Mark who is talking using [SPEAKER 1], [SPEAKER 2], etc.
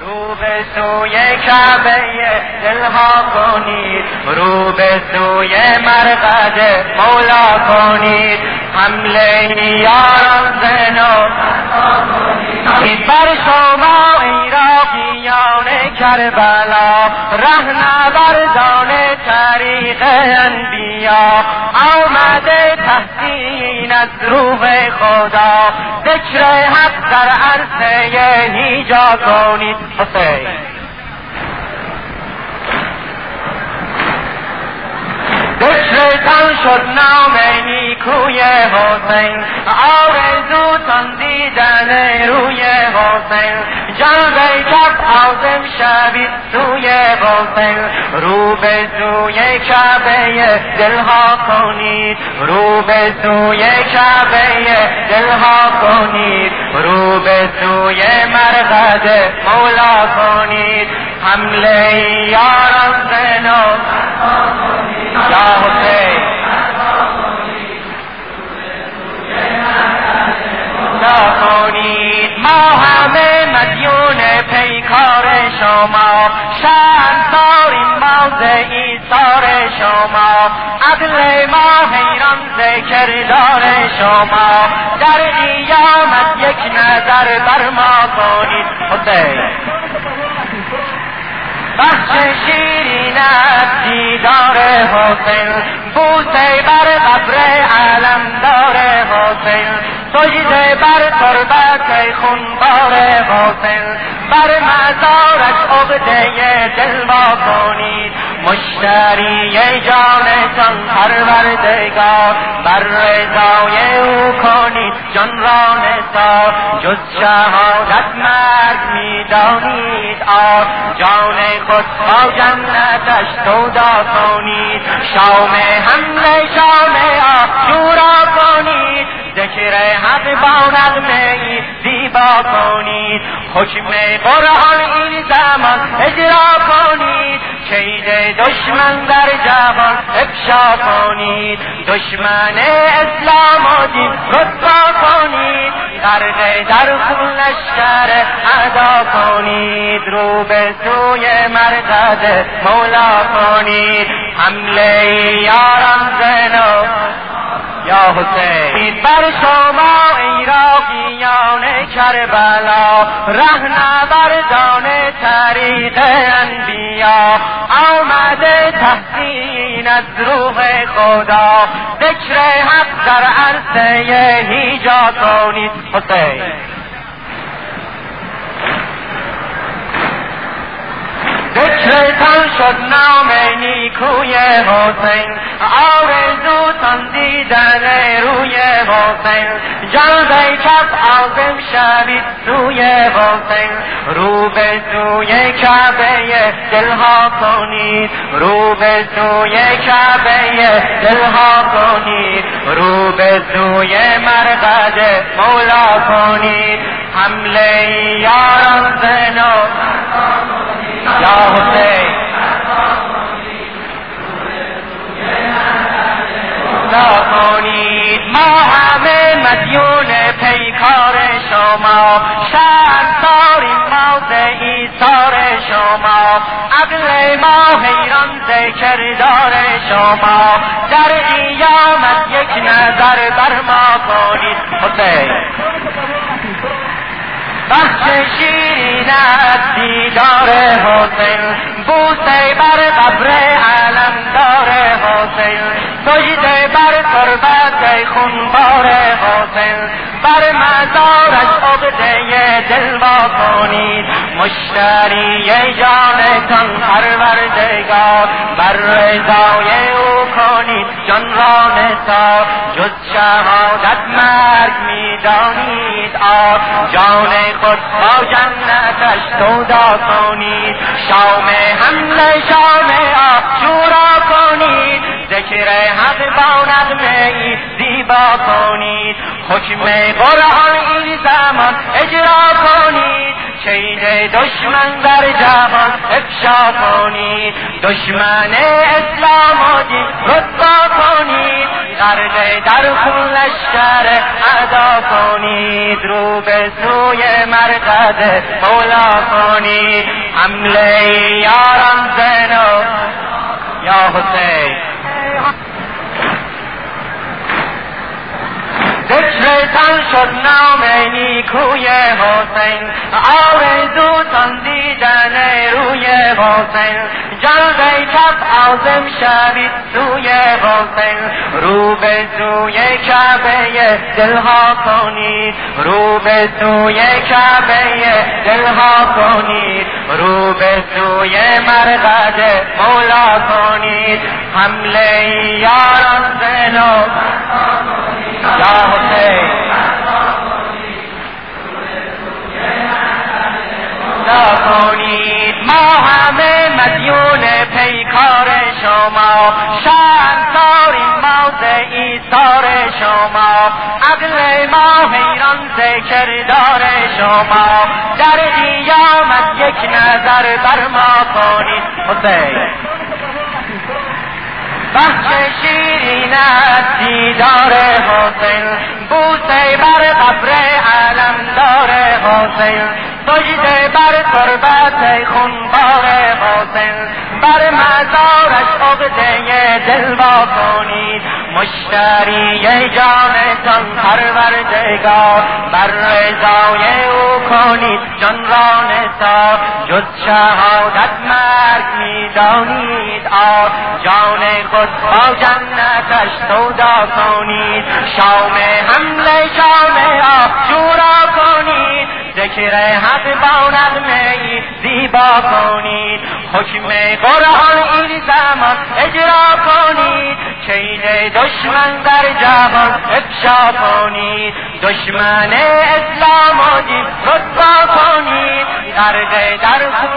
[SPEAKER 1] رو به سوی کعبه دلها کنید، رو به سوی مرقد مولا کنید، حمله یاران زنو بر شما عراقیان کربلا، رهنوردان طریق انبیا، آمده تحسین از روح خدا، ذکر حق در عرصه هیجا کنید. حسین ذکرتان شد نام نیکوی حسین، آرزوتان دیدن روی حسین، جلوه کف عازم شوید سوی حسین، رو به سوی کعبه دلها کنید، رو به سوی کعبه دلها کنید، رو به سوی مرقد مولا کنید، حمله یاران زنو یا حسین کنید. ما همه مدیون پیکار شما، شأن داریم ما ز ایثار شما، عدل ما حیران ز کردار شما، در قیامت یک نظر بر ما کنید. حسین بخش شیرین از دیدار حسین، بوسه بر قبر علمدار حسین، سجده بر تربت خونبار حسین، بر مزارش عقده دل وا کنید، مشتری جانتان پروردگار، بر رضای او کنید جان را نثار، جز شهادت مرگ میدانید آر، جان خود با جنتش سودا کنید، شام حمله شام عاشورا کنید، ذکر حق با نغمه زیبا کنید، حکم قرآن این زمان اجرا کنید، کید دشمن در جهان افشا کنید، دشمن اسلام و دین رسوا کنید، غرق در خون لشکر اعدا کنید، رو به سوی مرقد مولا کنید، حمله یاران زنو یا حسین بر شما عراقیان کربلا، رهنوردان طریق انبیا، آمده تحسین از روح خدا، ذکر حق در عرصه هیجا کنید. حسین ذکرتان شد نام نیکوی حسین، آرزوتان دیدن روی حسین، جلوه کف عازم شوید سوی حسین، رو به سوی کعبه دلها کنید، رو به سوی کعبه دلها کنید، رو به سوی مرقد مولا کنید، حمله یاران زنو یا حسین کنید. ما همه مدیون پیکار شما، شأن داریم ما ز ایثار شما، عقل ما حیران ز کردار شما، در قیامت یک نظر بر ما کنید. حسین بخش شیرین از دیدار حسین، بوسه بر قبر علمدار حسین، سجده بر تربت خونبار حسین، بر مزارش عقده دل وا کنید، مشتری جانتان پروردگار، بر رضای او کنید جان را نثار، جز شهادت مرگ میدانید آر، جان خود با جنتش سودا کنید، شام حمله شام عاشورا کنید، ذکر حق با نغمه زیبا کنید، حکم قرآن این زمان اجرا کنید، کید دشمن در جهان افشا کنید، دشمن اسلام و دین رسوا کنید، غرق در خون لشکر اعدا کنید، رو به سوی مرقد مولا کنید، حمله یاران زینو یا حسین ذکرتان شد نام نیکوی حسین آرزوتان دیدن روی حسین جلوه کف عازم شوید سوی حسین رو به سوی کعبه دلها کنید رو به سوی کعبه دلها کنید رو به سوی مرقد مولا کنید حمله یاران زینو یا حسین کنید ما همه مدیون پیکار شما شرمساریم ما ز ایثار شما عقل ما حیران ز کردار شما در قیامت یک نظر بر ما کنید حسین بخش شیرین از دیدار حسین بوسه بر قبر علمدار حسین سجده بر تربت خونبار حسین بر مزارش عقده دل وا کنید مشتری جانتان پروردگار بر رضای او کنید جان را نثار جز شهادت مرگ میدانید آر جان خود با جنتش سودا کنید شام حمله شام آشورا کنید ذکر حق با نغمه زیبا کنید حکم قرآن این زمان اجرا کنید کید دشمن در جهان افشا کنید دشمن اسلام و دین رسوا کنید غرق در